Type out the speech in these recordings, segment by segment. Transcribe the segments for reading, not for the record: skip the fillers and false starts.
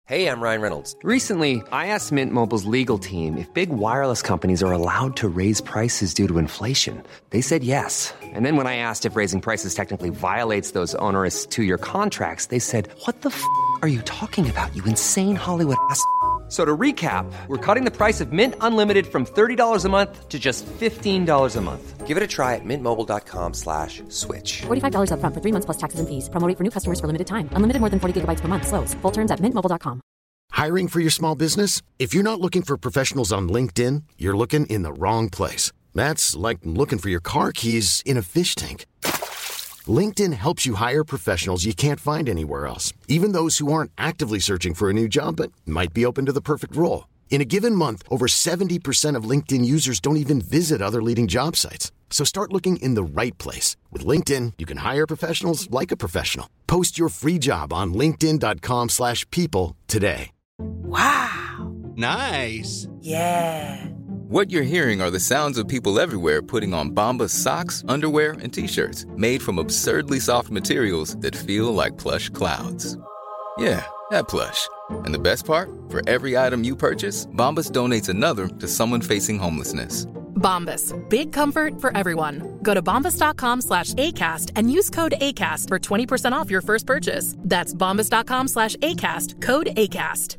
Hey, I'm Ryan Reynolds. Recently, I asked Mint Mobile's legal team if big wireless companies are allowed to raise prices due to inflation. They said yes. And then when I asked if raising prices technically violates those onerous two-year contracts, they said, "What the f*** are you talking about, you insane Hollywood ass?" So to recap, we're cutting the price of Mint Unlimited from $30 a month to just $15 a month. Give it a try at mintmobile.com/switch. $45 up front for 3 months plus taxes and fees. Promo rate for new customers for limited time. Unlimited more than 40 gigabytes per month. Slows full terms at mintmobile.com. Hiring for your small business? If you're not looking for professionals on LinkedIn, you're looking in the wrong place. That's like looking for your car keys in a fish tank. LinkedIn helps you hire professionals you can't find anywhere else, even those who aren't actively searching for a new job but might be open to the perfect role. In a given month, over 70% of LinkedIn users don't even visit other leading job sites. So start looking in the right place. With LinkedIn, you can hire professionals like a professional. Post your free job on linkedin.com/people today. Wow. Nice. Yeah. What you're hearing are the sounds of people everywhere putting on Bombas socks, underwear, and T-shirts made from absurdly soft materials that feel like plush clouds. Yeah, that plush. And the best part? For every item you purchase, Bombas donates another to someone facing homelessness. Bombas. Big comfort for everyone. Go to bombas.com/ACAST and use code ACAST for 20% off your first purchase. That's bombas.com/ACAST. Code ACAST.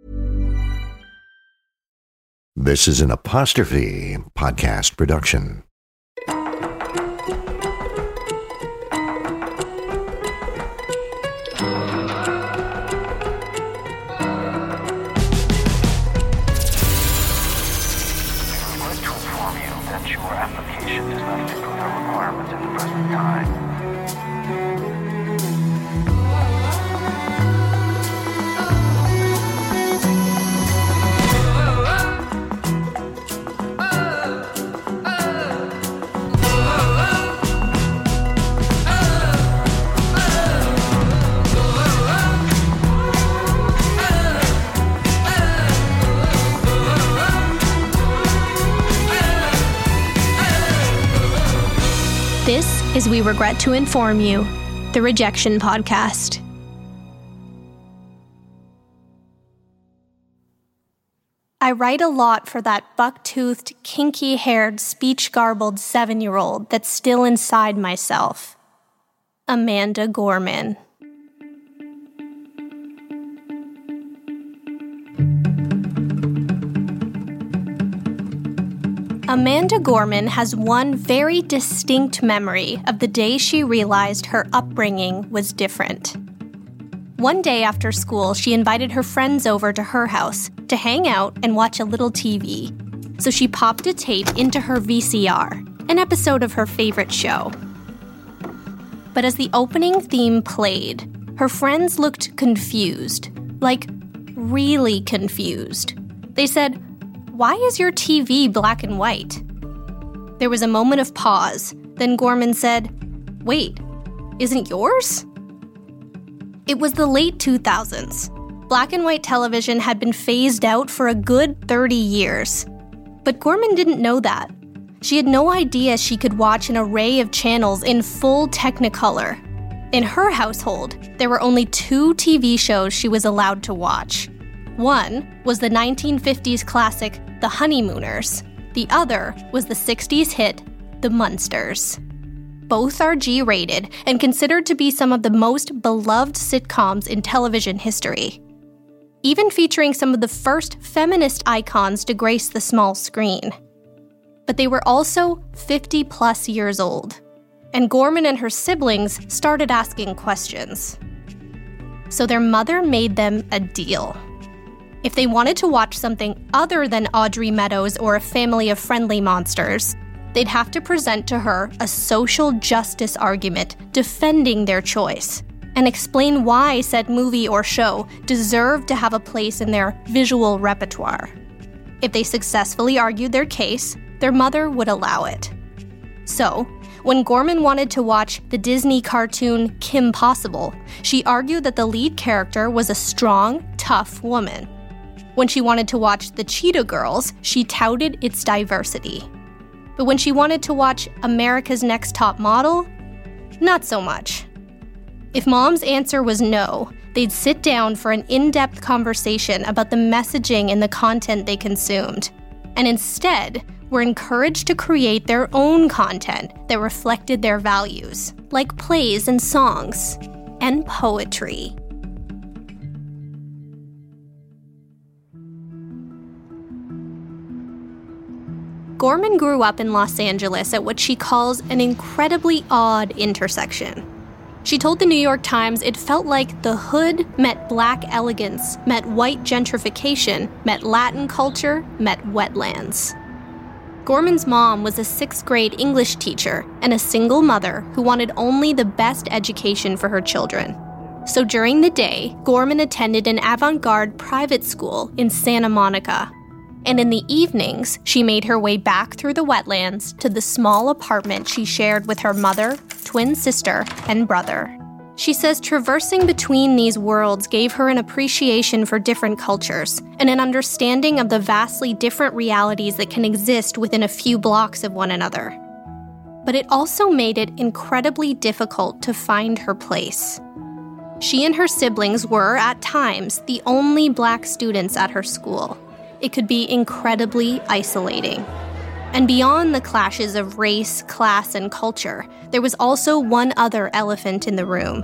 This is an Apostrophe podcast production. Your application is not fit for the requirements at the present time. This is We Regret to Inform You, the Rejection Podcast. I write a lot for that buck-toothed, kinky-haired, speech-garbled 7-year-old that's still inside myself. Amanda Gorman. Amanda Gorman has one very distinct memory of the day she realized her upbringing was different. One day after school, she invited her friends over to her house to hang out and watch a little TV. So she popped a tape into her VCR, an episode of her favorite show. But as the opening theme played, her friends looked confused, like really confused. They said, "Why is your TV black and white?" There was a moment of pause. Then Gorman said, "Wait, isn't yours?" It was the late 2000s. Black and white television had been phased out for a good 30 years. But Gorman didn't know that. She had no idea she could watch an array of channels in full Technicolor. In her household, there were only 2 TV shows she was allowed to watch. One was the 1950s classic The Honeymooners. The other was the 60s hit The Munsters. Both are G-rated and considered to be some of the most beloved sitcoms in television history, even featuring some of the first feminist icons to grace the small screen. But they were also 50-plus years old, and Gorman and her siblings started asking questions. So their mother made them a deal. If they wanted to watch something other than Audrey Meadows or A Family of Friendly Monsters, they'd have to present to her a social justice argument defending their choice and explain why said movie or show deserved to have a place in their visual repertoire. If they successfully argued their case, their mother would allow it. So, when Gorman wanted to watch the Disney cartoon Kim Possible, she argued that the lead character was a strong, tough woman. When she wanted to watch the Cheetah Girls, she touted its diversity. But when she wanted to watch America's Next Top Model, not so much. If Mom's answer was no, they'd sit down for an in-depth conversation about the messaging in the content they consumed, and instead were encouraged to create their own content that reflected their values, like plays and songs, and poetry. Gorman grew up in Los Angeles at what she calls an incredibly odd intersection. She told the New York Times it felt like the hood met black elegance, met white gentrification, met Latin culture, met wetlands. Gorman's mom was a 6th grade English teacher and a single mother who wanted only the best education for her children. So during the day, Gorman attended an avant-garde private school in Santa Monica. And in the evenings, she made her way back through the wetlands to the small apartment she shared with her mother, twin sister, and brother. She says traversing between these worlds gave her an appreciation for different cultures and an understanding of the vastly different realities that can exist within a few blocks of one another. But it also made it incredibly difficult to find her place. She and her siblings were, at times, the only black students at her school. It could be incredibly isolating. And beyond the clashes of race, class, and culture, there was also one other elephant in the room.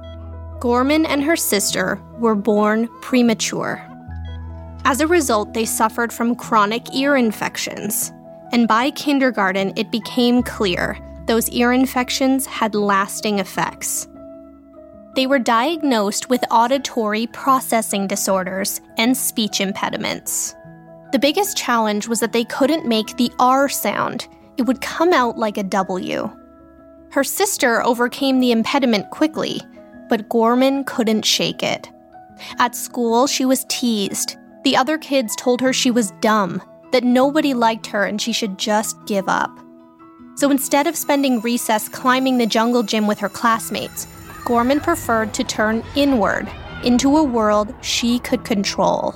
Gorman and her sister were born premature. As a result, they suffered from chronic ear infections. And by kindergarten, it became clear those ear infections had lasting effects. They were diagnosed with auditory processing disorders and speech impediments. The biggest challenge was that they couldn't make the R sound. It would come out like a W. Her sister overcame the impediment quickly, but Gorman couldn't shake it. At school, she was teased. The other kids told her she was dumb, that nobody liked her and she should just give up. So instead of spending recess climbing the jungle gym with her classmates, Gorman preferred to turn inward into a world she could control.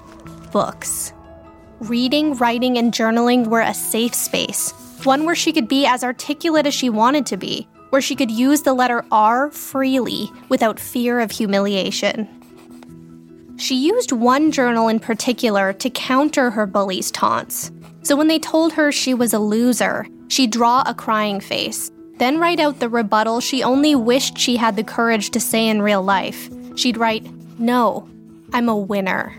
Books. Reading, writing, and journaling were a safe space, one where she could be as articulate as she wanted to be, where she could use the letter R freely without fear of humiliation. She used one journal in particular to counter her bullies' taunts. So when they told her she was a loser, she'd draw a crying face, then write out the rebuttal she only wished she had the courage to say in real life. She'd write, "No, I'm a winner."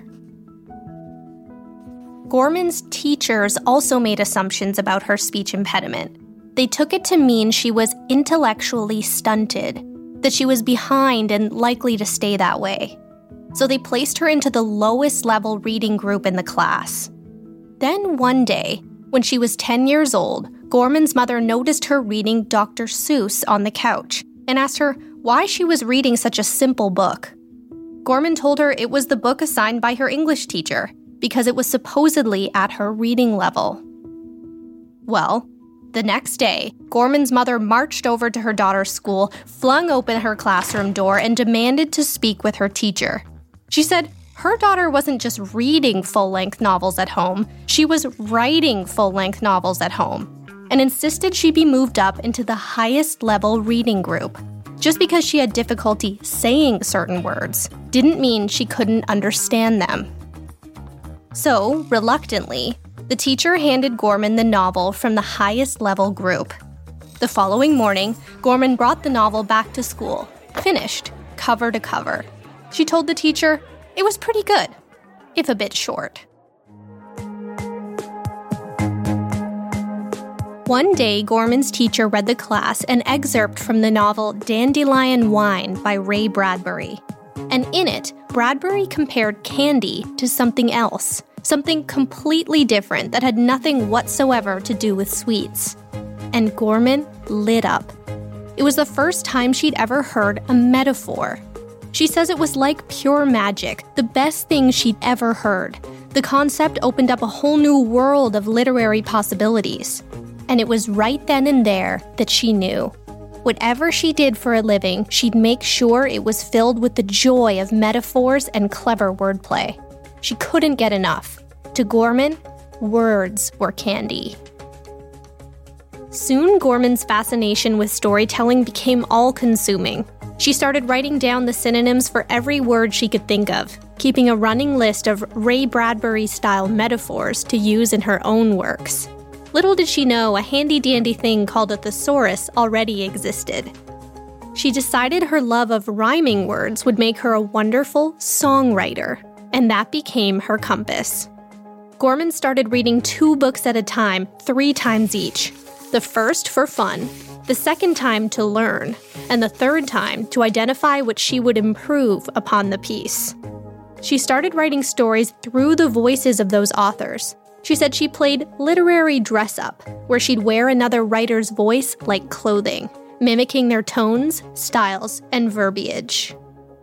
Gorman's teachers also made assumptions about her speech impediment. They took it to mean she was intellectually stunted, that she was behind and likely to stay that way. So they placed her into the lowest level reading group in the class. Then one day, when she was 10 years old, Gorman's mother noticed her reading Dr. Seuss on the couch and asked her why she was reading such a simple book. Gorman told her it was the book assigned by her English teacher, because it was supposedly at her reading level. Well, the next day, Gorman's mother marched over to her daughter's school, flung open her classroom door, and demanded to speak with her teacher. She said her daughter wasn't just reading full-length novels at home, she was writing full-length novels at home, and insisted she be moved up into the highest level reading group. Just because she had difficulty saying certain words didn't mean she couldn't understand them. So, reluctantly, the teacher handed Gorman the novel from the highest level group. The following morning, Gorman brought the novel back to school, finished, cover to cover. She told the teacher it was pretty good, if a bit short. One day, Gorman's teacher read the class an excerpt from the novel Dandelion Wine by Ray Bradbury. And in it, Bradbury compared candy to something else, something completely different that had nothing whatsoever to do with sweets. And Gorman lit up. It was the first time she'd ever heard a metaphor. She says it was like pure magic, the best thing she'd ever heard. The concept opened up a whole new world of literary possibilities. And it was right then and there that she knew. Whatever she did for a living, she'd make sure it was filled with the joy of metaphors and clever wordplay. She couldn't get enough. To Gorman, words were candy. Soon, Gorman's fascination with storytelling became all-consuming. She started writing down the synonyms for every word she could think of, keeping a running list of Ray Bradbury-style metaphors to use in her own works. Little did she know a handy-dandy thing called a thesaurus already existed. She decided her love of rhyming words would make her a wonderful songwriter, and that became her compass. Gorman started reading 2 books at a time, 3 times each. The first for fun, the second time to learn, and the third time to identify what she would improve upon the piece. She started writing stories through the voices of those authors. She said she played literary dress-up, where she'd wear another writer's voice like clothing, mimicking their tones, styles, and verbiage.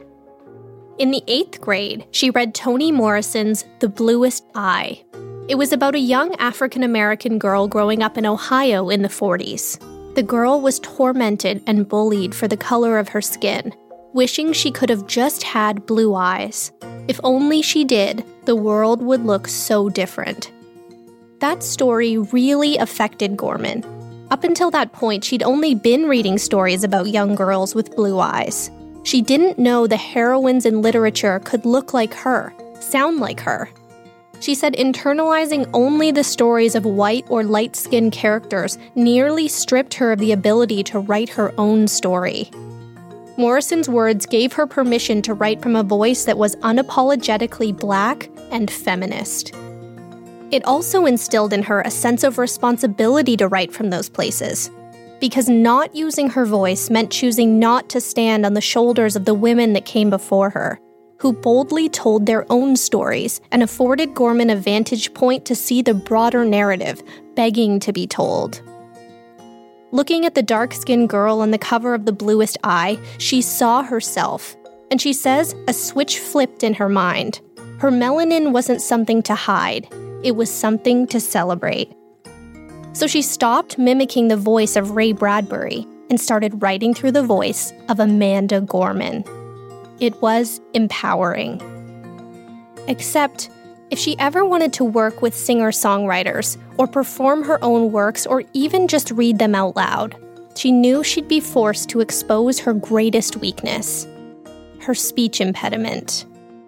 In the 8th grade, she read Toni Morrison's The Bluest Eye. It was about a young African-American girl growing up in Ohio in the 40s. The girl was tormented and bullied for the color of her skin, wishing she could have just had blue eyes. If only she did, the world would look so different. That story really affected Gorman. Up until that point, she'd only been reading stories about young girls with blue eyes. She didn't know the heroines in literature could look like her, sound like her. She said internalizing only the stories of white or light-skinned characters nearly stripped her of the ability to write her own story. Morrison's words gave her permission to write from a voice that was unapologetically black and feminist. It also instilled in her a sense of responsibility to write from those places, because not using her voice meant choosing not to stand on the shoulders of the women that came before her, who boldly told their own stories and afforded Gorman a vantage point to see the broader narrative begging to be told. Looking at the dark-skinned girl on the cover of The Bluest Eye, she saw herself, and she says a switch flipped in her mind. Her melanin wasn't something to hide, it was something to celebrate. So she stopped mimicking the voice of Ray Bradbury and started writing through the voice of Amanda Gorman. It was empowering. Except, if she ever wanted to work with singer-songwriters, or perform her own works, or even just read them out loud, she knew she'd be forced to expose her greatest weakness, her speech impediment.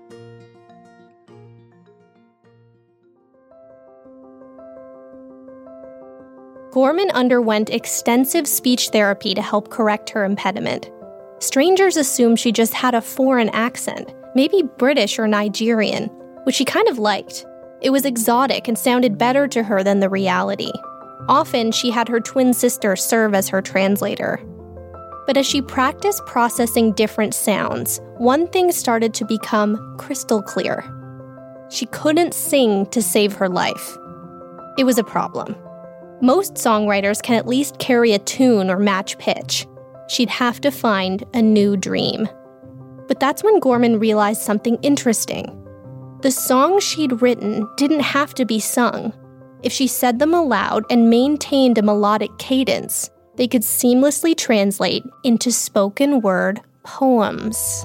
Gorman underwent extensive speech therapy to help correct her impediment. Strangers assumed she just had a foreign accent, maybe British or Nigerian, which she kind of liked. It was exotic and sounded better to her than the reality. Often, she had her twin sister serve as her translator. But as she practiced processing different sounds, one thing started to become crystal clear. She couldn't sing to save her life. It was a problem. Most songwriters can at least carry a tune or match pitch. She'd have to find a new dream. But that's when Gorman realized something interesting. The songs she'd written didn't have to be sung. If she said them aloud and maintained a melodic cadence, they could seamlessly translate into spoken word poems.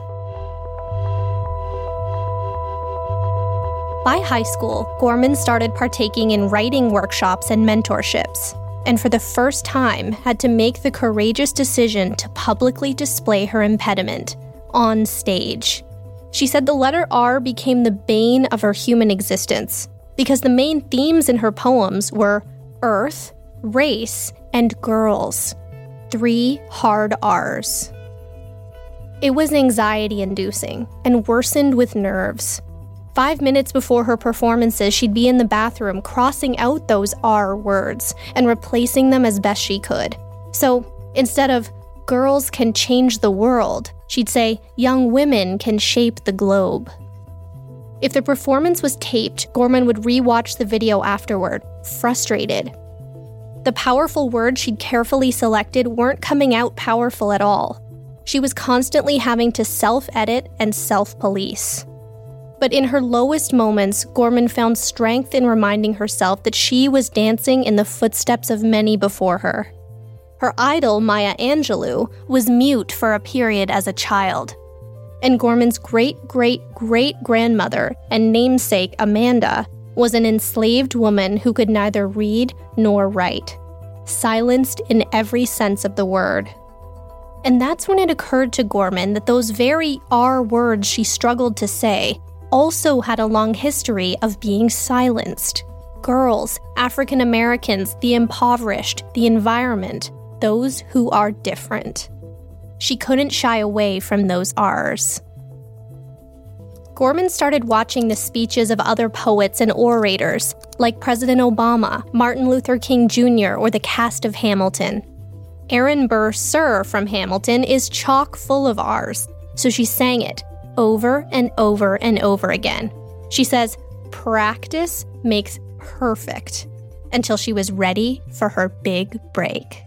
By high school, Gorman started partaking in writing workshops and mentorships, and for the first time had to make the courageous decision to publicly display her impediment on stage. She said the letter R became the bane of her human existence, because the main themes in her poems were Earth, race, and girls. 3 hard R's. It was anxiety-inducing and worsened with nerves. 5 minutes before her performances, she'd be in the bathroom crossing out those R words and replacing them as best she could. So instead of girls can change the world, she'd say young women can shape the globe. If the performance was taped, Gorman would re-watch the video afterward, frustrated. The powerful words she'd carefully selected weren't coming out powerful at all. She was constantly having to self-edit and self-police. But in her lowest moments, Gorman found strength in reminding herself that she was dancing in the footsteps of many before her. Her idol, Maya Angelou, was mute for a period as a child. And Gorman's great-great-great-grandmother and namesake, Amanda, was an enslaved woman who could neither read nor write, silenced in every sense of the word. And that's when it occurred to Gorman that those very R words she struggled to say also had a long history of being silenced. Girls, African Americans, the impoverished, the environment, those who are different. She couldn't shy away from those R's. Gorman started watching the speeches of other poets and orators, like President Obama, Martin Luther King Jr., or the cast of Hamilton. Aaron Burr Sir from Hamilton is chock full of R's, so she sang it over and over and over again. She says, practice makes perfect, until she was ready for her big break.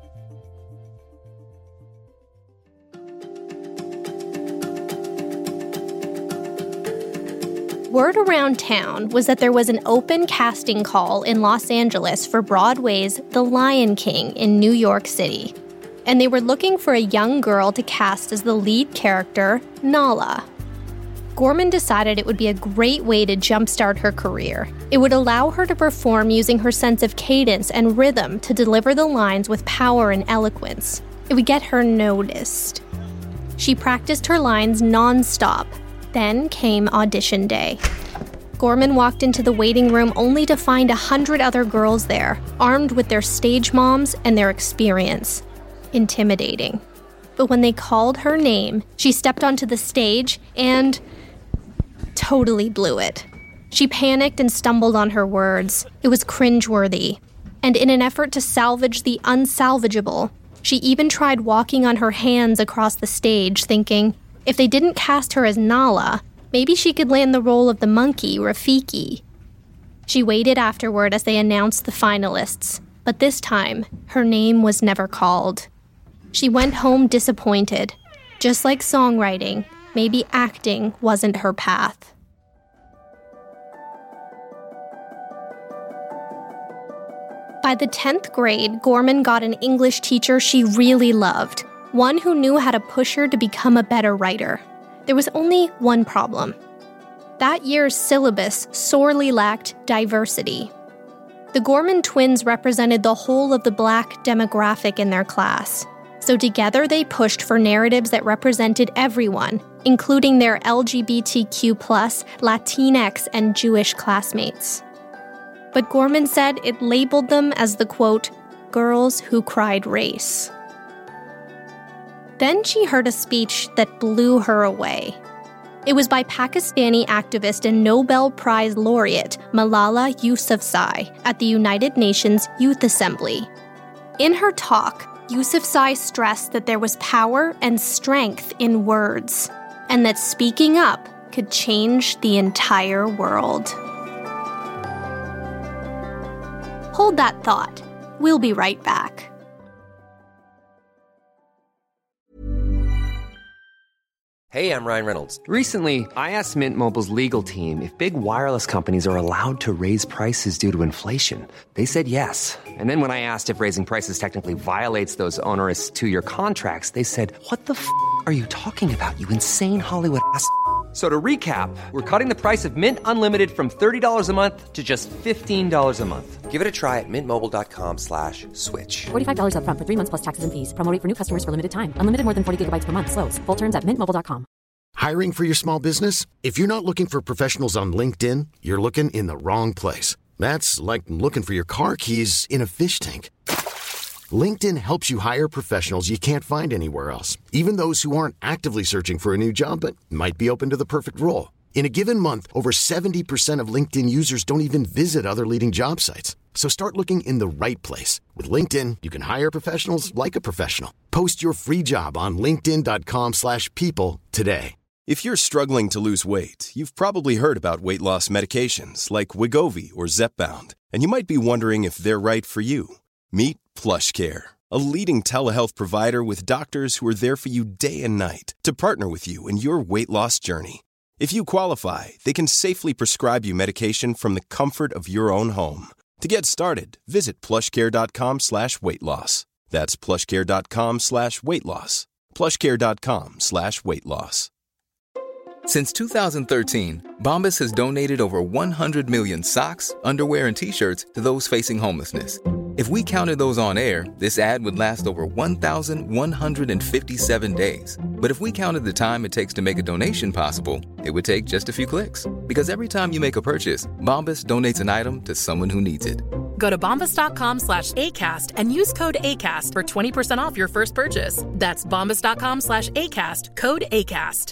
Word around town was that there was an open casting call in Los Angeles for Broadway's The Lion King in New York City. And they were looking for a young girl to cast as the lead character, Nala. Gorman decided it would be a great way to jumpstart her career. It would allow her to perform using her sense of cadence and rhythm to deliver the lines with power and eloquence. It would get her noticed. She practiced her lines non-stop. Then came audition day. Gorman walked into the waiting room only to find 100 other girls there, armed with their stage moms and their experience. Intimidating. But when they called her name, she stepped onto the stage and totally blew it. She panicked and stumbled on her words. It was cringeworthy. And in an effort to salvage the unsalvageable, she even tried walking on her hands across the stage, thinking, if they didn't cast her as Nala, maybe she could land the role of the monkey, Rafiki. She waited afterward as they announced the finalists, but this time, her name was never called. She went home disappointed. Just like songwriting, maybe acting wasn't her path. By the 10th grade, Gorman got an English teacher she really loved. One who knew how to push her to become a better writer. There was only one problem. That year's syllabus sorely lacked diversity. The Gorman twins represented the whole of the Black demographic in their class, so together they pushed for narratives that represented everyone, including their LGBTQ+, Latinx, and Jewish classmates. But Gorman said it labeled them as the, quote, girls who cried race. Then she heard a speech that blew her away. It was by Pakistani activist and Nobel Prize laureate Malala Yousafzai at the United Nations Youth Assembly. In her talk, Yousafzai stressed that there was power and strength in words, and that speaking up could change the entire world. Hold that thought. We'll be right back. Hey, I'm Ryan Reynolds. Recently, I asked Mint Mobile's legal team if big wireless companies are allowed to raise prices due to inflation. They said yes. And then when I asked if raising prices technically violates those onerous 2-year contracts, they said, what the f*** are you talking about, you insane Hollywood ass f- So to recap, we're cutting the price of Mint Unlimited from $30 a month to just $15 a month. Give it a try at mintmobile.com/switch. $45 up front for 3 months plus taxes and fees. Promo rate for new customers for limited time. Unlimited more than 40 gigabytes per month. Slows full terms at mintmobile.com. Hiring for your small business? If you're not looking for professionals on LinkedIn, you're looking in the wrong place. That's like looking for your car keys in a fish tank. LinkedIn helps you hire professionals you can't find anywhere else, even those who aren't actively searching for a new job but might be open to the perfect role. In a given month, over 70% of LinkedIn users don't even visit other leading job sites. So start looking in the right place. With LinkedIn, you can hire professionals like a professional. Post your free job on linkedin.com/people today. If you're struggling to lose weight, you've probably heard about weight loss medications like Wegovy or Zepbound, and you might be wondering if they're right for you. Meet PlushCare, a leading telehealth provider with doctors who are there for you day and night to partner with you in your weight loss journey. If you qualify, they can safely prescribe you medication from the comfort of your own home. To get started, visit plushcare.com/weightloss. That's plushcare.com/weightloss. plushcare.com/weightloss. Since 2013, Bombas has donated over 100 million socks, underwear, and T-shirts to those facing homelessness. If we counted those on air, this ad would last over 1,157 days. But if we counted the time it takes to make a donation possible, it would take just a few clicks. Because every time you make a purchase, Bombas donates an item to someone who needs it. Go to bombas.com/ACAST and use code ACAST for 20% off your first purchase. That's bombas.com/ACAST, code ACAST.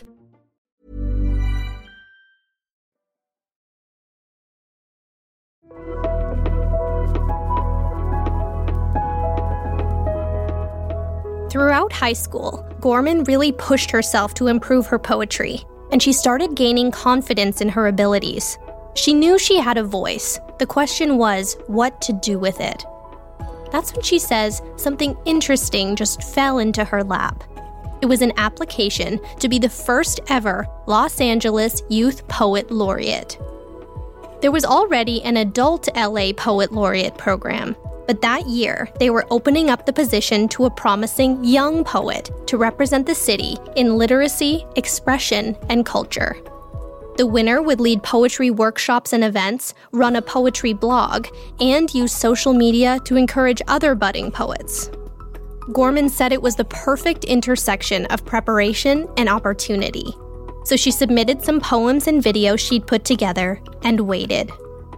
Throughout high school, Gorman really pushed herself to improve her poetry, and she started gaining confidence in her abilities. She knew she had a voice. The question was what to do with it. That's when she says something interesting just fell into her lap. It was an application to be the first ever Los Angeles Youth Poet Laureate. There was already an adult LA Poet Laureate program, but that year they were opening up the position to a promising young poet to represent the city in literacy, expression, and culture. The winner would lead poetry workshops and events, run a poetry blog, and use social media to encourage other budding poets. Gorman said it was the perfect intersection of preparation and opportunity. So she submitted some poems and videos she'd put together and waited.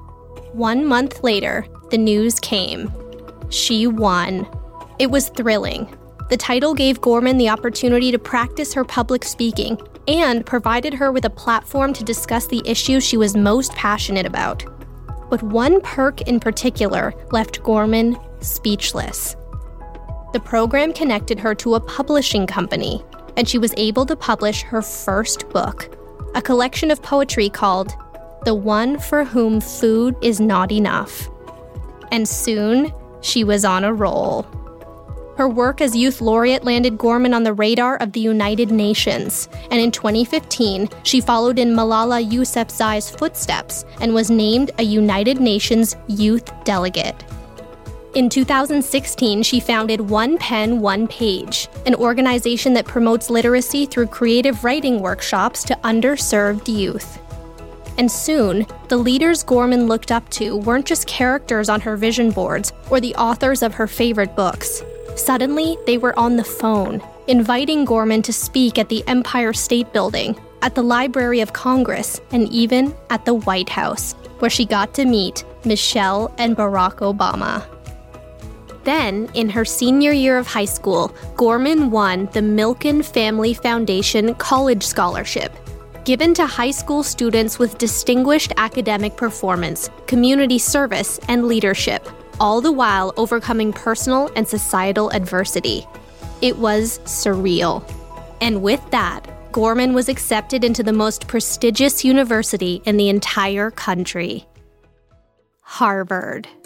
1 month later, the news came. She won. It was thrilling. The title gave Gorman the opportunity to practice her public speaking and provided her with a platform to discuss the issues she was most passionate about. But one perk in particular left Gorman speechless. The program connected her to a publishing company, and she was able to publish her first book, a collection of poetry called The One for Whom Food is Not Enough. And soon, she was on a roll. Her work as Youth Laureate landed Gorman on the radar of the United Nations, and in 2015, she followed in Malala Yousafzai's footsteps and was named a United Nations Youth Delegate. In 2016, she founded One Pen, One Page, an organization that promotes literacy through creative writing workshops to underserved youth. And soon, the leaders Gorman looked up to weren't just characters on her vision boards or the authors of her favorite books. Suddenly, they were on the phone, inviting Gorman to speak at the Empire State Building, at the Library of Congress, and even at the White House, where she got to meet Michelle and Barack Obama. Then, in her senior year of high school, Gorman won the Milken Family Foundation College Scholarship, given to high school students with distinguished academic performance, community service, and leadership, all the while overcoming personal and societal adversity. It was surreal. And with that, Gorman was accepted into the most prestigious university in the entire country, Harvard.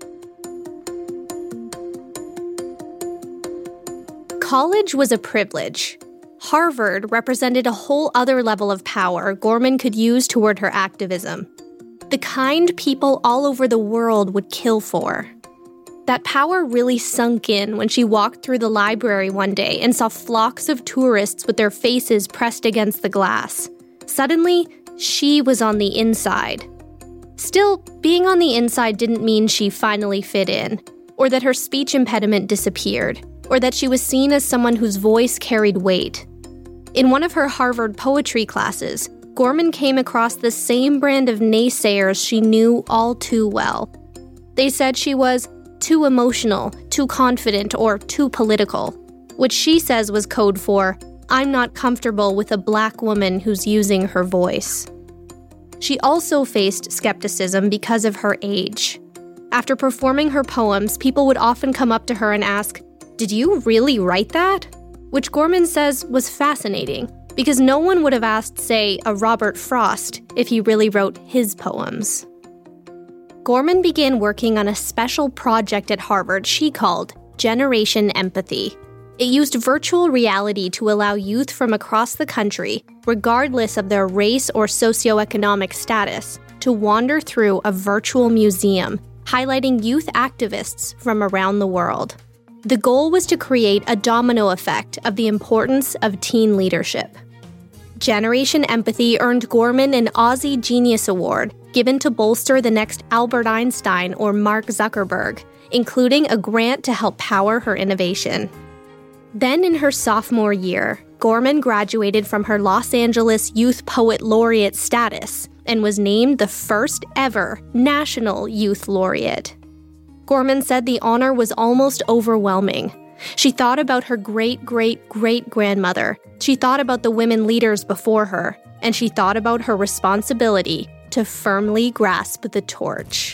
College was a privilege. Harvard represented a whole other level of power Gorman could use toward her activism. The kind people all over the world would kill for. That power really sunk in when she walked through the library one day and saw flocks of tourists with their faces pressed against the glass. Suddenly, she was on the inside. Still, being on the inside didn't mean she finally fit in, or that her speech impediment disappeared, or that she was seen as someone whose voice carried weight. In one of her Harvard poetry classes, Gorman came across the same brand of naysayers she knew all too well. They said she was too emotional, too confident, or too political, which she says was code for, I'm not comfortable with a black woman who's using her voice. She also faced skepticism because of her age. After performing her poems, people would often come up to her and ask, "Did you really write that?" Which Gorman says was fascinating, because no one would have asked, say, a Robert Frost if he really wrote his poems. Gorman began working on a special project at Harvard she called Generation Empathy. It used virtual reality to allow youth from across the country, regardless of their race or socioeconomic status, to wander through a virtual museum, highlighting youth activists from around the world. The goal was to create a domino effect of the importance of teen leadership. Generation Empathy earned Gorman an Aussie Genius Award, given to bolster the next Albert Einstein or Mark Zuckerberg, including a grant to help power her innovation. Then in her sophomore year, Gorman graduated from her Los Angeles Youth Poet Laureate status and was named the first ever National Youth Laureate. Gorman said the honor was almost overwhelming. She thought about her great-great-great-grandmother. She thought about the women leaders before her, and she thought about her responsibility to firmly grasp the torch.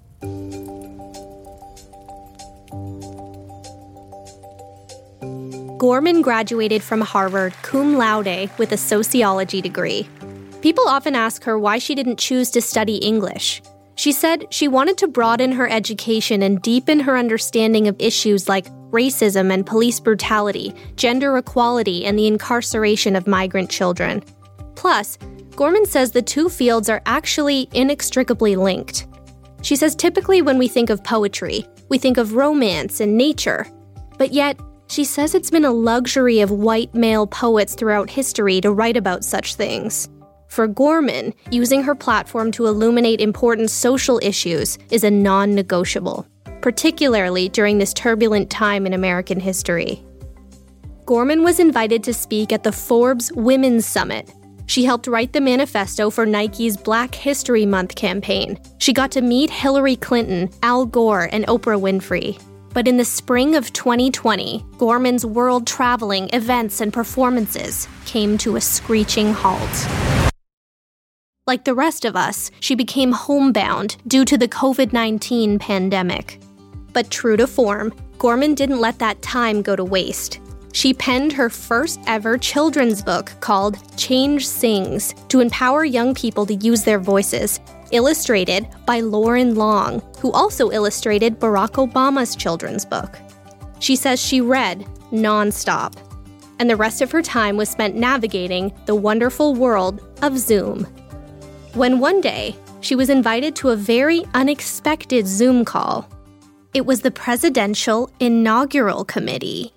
Gorman graduated from Harvard cum laude with a sociology degree. People often ask her why she didn't choose to study English. She said she wanted to broaden her education and deepen her understanding of issues like racism and police brutality, gender equality, and the incarceration of migrant children. Plus, Gorman says the two fields are actually inextricably linked. She says typically when we think of poetry, we think of romance and nature. But yet, she says it's been a luxury of white male poets throughout history to write about such things. For Gorman, using her platform to illuminate important social issues is a non-negotiable, particularly during this turbulent time in American history. Gorman was invited to speak at the Forbes Women's Summit. She helped write the manifesto for Nike's Black History Month campaign. She got to meet Hillary Clinton, Al Gore, and Oprah Winfrey. But in the spring of 2020, Gorman's world traveling, events, and performances came to a screeching halt. Like the rest of us, she became homebound due to the COVID-19 pandemic. But true to form, Gorman didn't let that time go to waste. She penned her first ever children's book called Change Sings to empower young people to use their voices, illustrated by Lauren Long, who also illustrated Barack Obama's children's book. She says she read nonstop, and the rest of her time was spent navigating the wonderful world of Zoom. When one day, she was invited to a very unexpected Zoom call. It was the Presidential Inaugural Committee.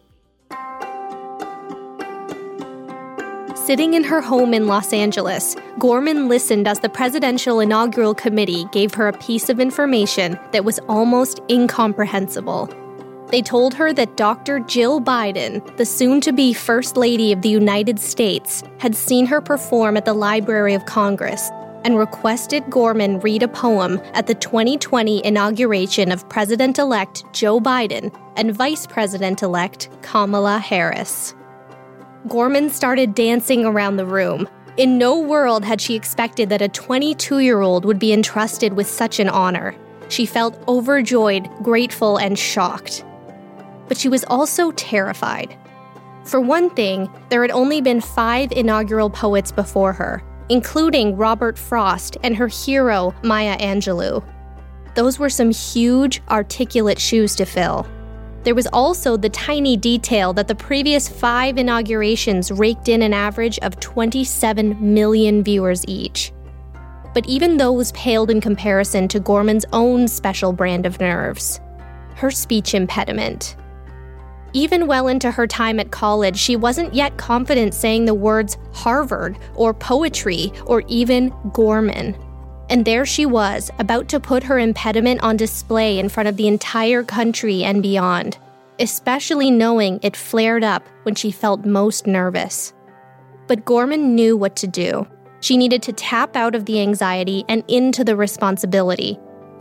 Sitting in her home in Los Angeles, Gorman listened as the Presidential Inaugural Committee gave her a piece of information that was almost incomprehensible. They told her that Dr. Jill Biden, the soon-to-be First Lady of the United States, had seen her perform at the Library of Congress and requested Gorman read a poem at the 2020 inauguration of President-elect Joe Biden and Vice President-elect Kamala Harris. Gorman started dancing around the room. In no world had she expected that a 22-year-old would be entrusted with such an honor. She felt overjoyed, grateful, and shocked. But she was also terrified. For one thing, there had only been 5 inaugural poets before her, including Robert Frost and her hero, Maya Angelou. Those were some huge, articulate shoes to fill. There was also the tiny detail that the previous 5 inaugurations raked in an average of 27 million viewers each. But even those paled in comparison to Gorman's own special brand of nerves, her speech impediment. Even well into her time at college, she wasn't yet confident saying the words Harvard or poetry or even Gorman. And there she was, about to put her impediment on display in front of the entire country and beyond, especially knowing it flared up when she felt most nervous. But Gorman knew what to do. She needed to tap out of the anxiety and into the responsibility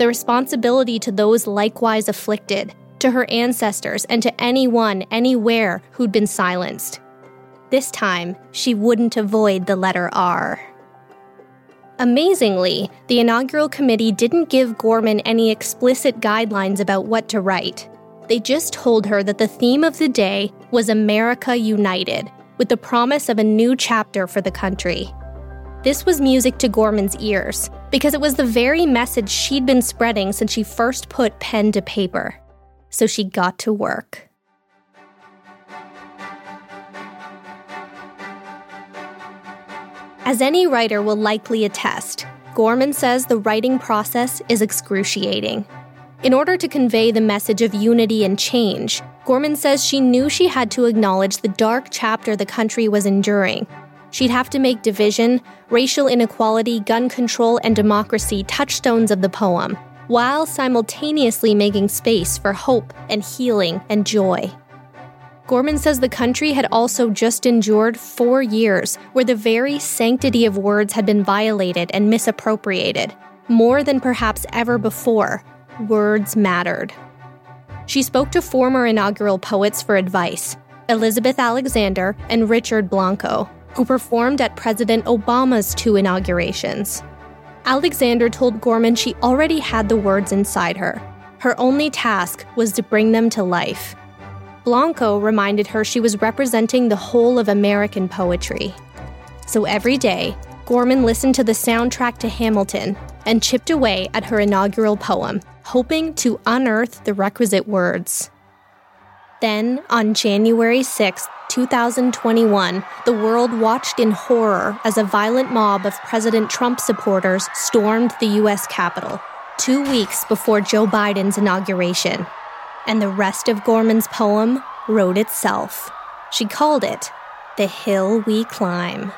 to those likewise afflicted, to her ancestors, and to anyone, anywhere who'd been silenced. This time, she wouldn't avoid the letter R. Amazingly, the inaugural committee didn't give Gorman any explicit guidelines about what to write. They just told her that the theme of the day was America United, with the promise of a new chapter for the country. This was music to Gorman's ears, because it was the very message she'd been spreading since she first put pen to paper. So she got to work. As any writer will likely attest, Gorman says the writing process is excruciating. In order to convey the message of unity and change, Gorman says she knew she had to acknowledge the dark chapter the country was enduring. She'd have to make division, racial inequality, gun control, and democracy touchstones of the poem, while simultaneously making space for hope and healing and joy. Gorman says the country had also just endured 4 years where the very sanctity of words had been violated and misappropriated. More than perhaps ever before, words mattered. She spoke to former inaugural poets for advice, Elizabeth Alexander and Richard Blanco, who performed at President Obama's 2 inaugurations. Alexander told Gorman she already had the words inside her. Her only task was to bring them to life. Blanco reminded her she was representing the whole of American poetry. So every day, Gorman listened to the soundtrack to Hamilton and chipped away at her inaugural poem, hoping to unearth the requisite words. Then, on January 6, 2021, the world watched in horror as a violent mob of President Trump supporters stormed the U.S. Capitol, 2 weeks before Joe Biden's inauguration. And the rest of Gorman's poem wrote itself. She called it, "The Hill We Climb."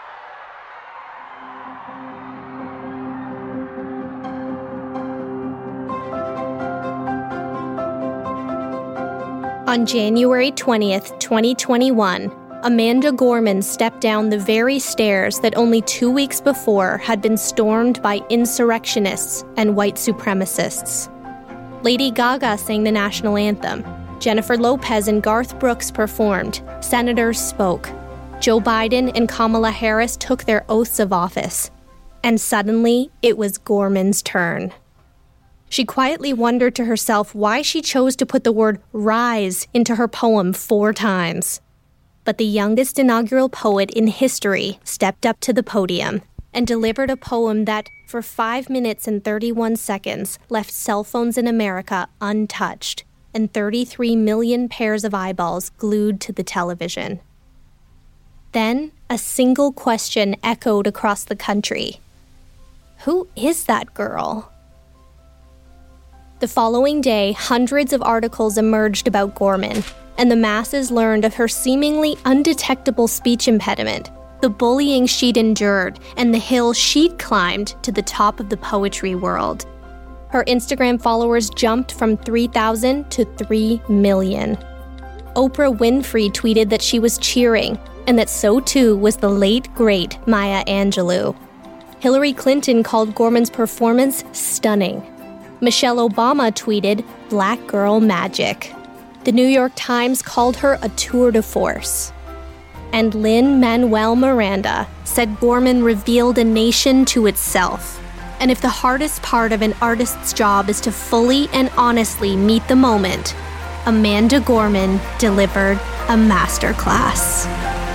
On January 20th, 2021, Amanda Gorman stepped down the very stairs that only 2 weeks before had been stormed by insurrectionists and white supremacists. Lady Gaga sang the national anthem. Jennifer Lopez and Garth Brooks performed. Senators spoke. Joe Biden and Kamala Harris took their oaths of office. And suddenly, it was Gorman's turn. She quietly wondered to herself why she chose to put the word rise into her poem 4 times. But the youngest inaugural poet in history stepped up to the podium and delivered a poem that, for 5 minutes and 31 seconds, left cell phones in America untouched and 33 million pairs of eyeballs glued to the television. Then, a single question echoed across the country. Who is that girl? The following day, hundreds of articles emerged about Gorman, and the masses learned of her seemingly undetectable speech impediment, the bullying she'd endured, and the hill she'd climbed to the top of the poetry world. Her Instagram followers jumped from 3,000 to 3 million. Oprah Winfrey tweeted that she was cheering, and that so too was the late, great Maya Angelou. Hillary Clinton called Gorman's performance stunning. Michelle Obama tweeted, "Black girl magic." The New York Times called her a tour de force. And Lin-Manuel Miranda said Gorman revealed a nation to itself. And if the hardest part of an artist's job is to fully and honestly meet the moment, Amanda Gorman delivered a masterclass.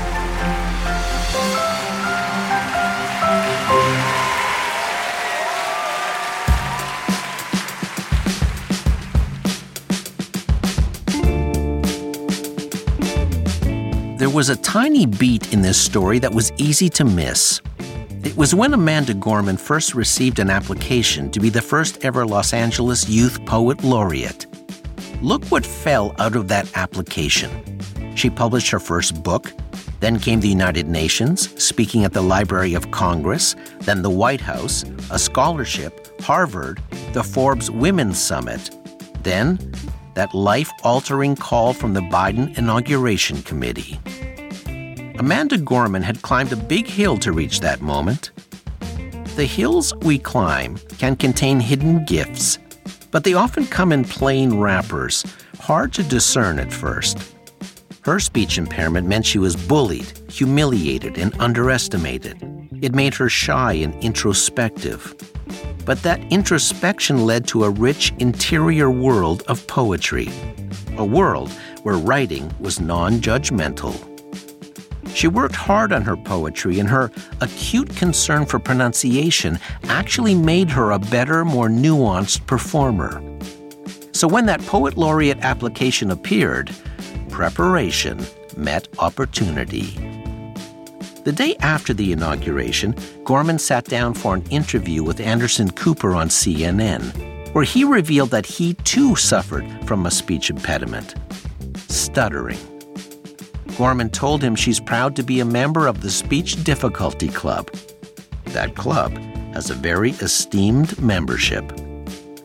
There was a tiny beat in this story that was easy to miss. It was when Amanda Gorman first received an application to be the first ever Los Angeles Youth Poet Laureate. Look what fell out of that application. She published her first book, then came the United Nations, speaking at the Library of Congress, then the White House, a scholarship, Harvard, the Forbes Women's Summit, then that life-altering call from the Biden Inauguration Committee. Amanda Gorman had climbed a big hill to reach that moment. The hills we climb can contain hidden gifts, but they often come in plain wrappers, hard to discern at first. Her speech impairment meant she was bullied, humiliated, and underestimated. It made her shy and introspective. But that introspection led to a rich interior world of poetry, a world where writing was non-judgmental. She worked hard on her poetry, and her acute concern for pronunciation actually made her a better, more nuanced performer. So when that Poet Laureate application appeared, preparation met opportunity. The day after the inauguration, Gorman sat down for an interview with Anderson Cooper on CNN, where he revealed that he too suffered from a speech impediment, stuttering. Gorman told him she's proud to be a member of the Speech Difficulty Club. That club has a very esteemed membership.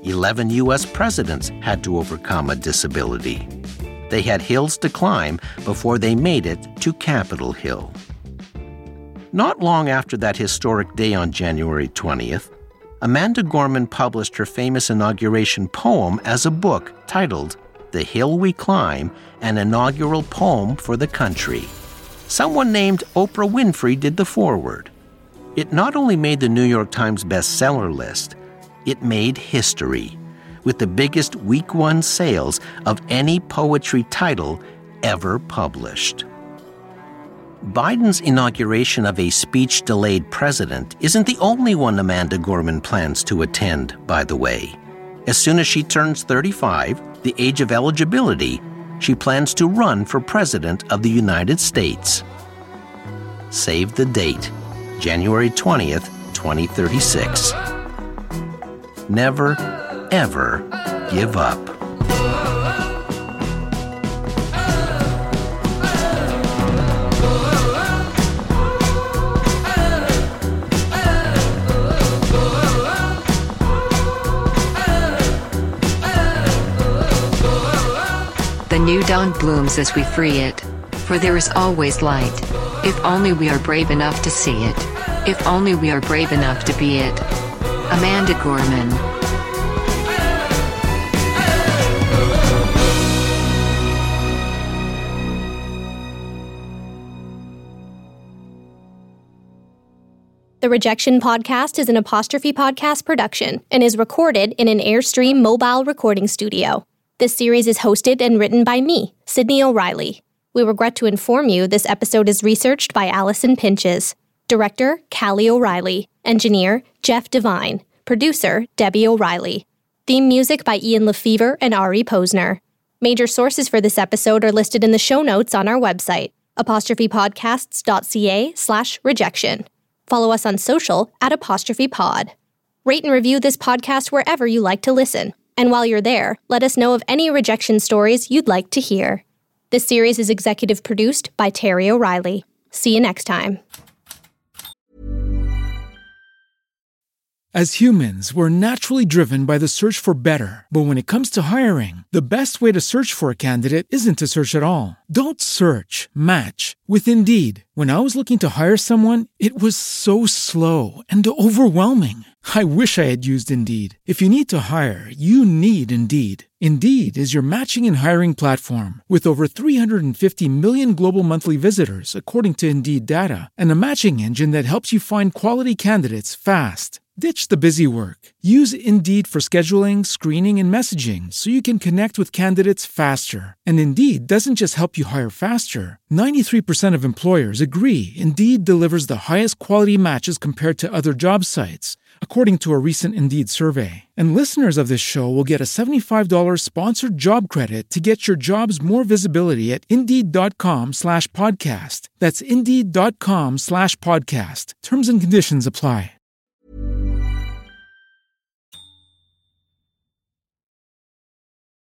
11 U.S. presidents had to overcome a disability. They had hills to climb before they made it to Capitol Hill. Not long after that historic day on January 20th, Amanda Gorman published her famous inauguration poem as a book titled The Hill We Climb, an inaugural poem for the country. Someone named Oprah Winfrey did the foreword. It not only made the New York Times bestseller list, it made history, with the biggest week one sales of any poetry title ever published. Biden's inauguration of a speech-delayed president isn't the only one Amanda Gorman plans to attend, by the way. As soon as she turns 35, the age of eligibility, she plans to run for president of the United States. Save the date, January 20th, 2036. Never, ever give up. The new dawn blooms as we free it, for there is always light. If only we are brave enough to see it. If only we are brave enough to be it. Amanda Gorman. The Rejection Podcast is an Apostrophe Podcast production and is recorded in an Airstream mobile recording studio. This series is hosted and written by me, Sydney O'Reilly. We regret to inform you this episode is researched by Allison Pinches. Director, Callie O'Reilly. Engineer, Jeff Devine. Producer, Debbie O'Reilly. Theme music by Ian Lefevre and Ari Posner. Major sources for this episode are listed in the show notes on our website, apostrophepodcasts.ca/rejection. Follow us on social @apostrophepod. Rate and review this podcast wherever you like to listen. And while you're there, let us know of any rejection stories you'd like to hear. This series is executive produced by Terry O'Reilly. See you next time. As humans, we're naturally driven by the search for better. But when it comes to hiring, the best way to search for a candidate isn't to search at all. Don't search, match with Indeed. When I was looking to hire someone, it was so slow and overwhelming. I wish I had used Indeed. If you need to hire, you need Indeed. Indeed is your matching and hiring platform with over 350 million global monthly visitors, according to Indeed data, and a matching engine that helps you find quality candidates fast. Ditch the busy work. Use Indeed for scheduling, screening, and messaging so you can connect with candidates faster. And Indeed doesn't just help you hire faster. 93% of employers agree Indeed delivers the highest quality matches compared to other job sites, according to a recent Indeed survey. And listeners of this show will get a $75 sponsored job credit to get your jobs more visibility at Indeed.com/podcast. That's Indeed.com/podcast. Terms and conditions apply.